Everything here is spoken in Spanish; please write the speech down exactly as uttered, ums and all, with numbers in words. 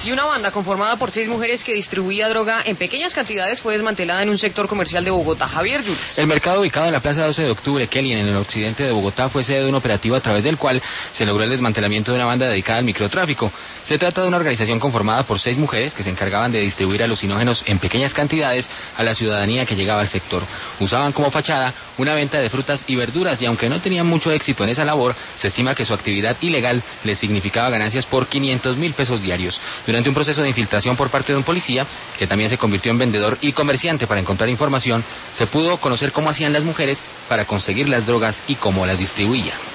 Y una banda conformada por seis mujeres que distribuía droga en pequeñas cantidades fue desmantelada en un sector comercial de Bogotá. Javier Yunes. El mercado ubicado en la plaza doce de octubre, Kelly, en el occidente de Bogotá, fue sede de un operativo a través del cual se logró el desmantelamiento de una banda dedicada al microtráfico. Se trata de una organización conformada por seis mujeres que se encargaban de distribuir alucinógenos en pequeñas cantidades a la ciudadanía que llegaba al sector. Usaban como fachada una venta de frutas y verduras y aunque no tenían mucho éxito en esa labor, se estima que su actividad ilegal les significaba ganancias por quinientos mil pesos diarios. Durante un proceso de infiltración por parte de un policía, que también se convirtió en vendedor y comerciante para encontrar información, se pudo conocer cómo hacían las mujeres para conseguir las drogas y cómo las distribuían.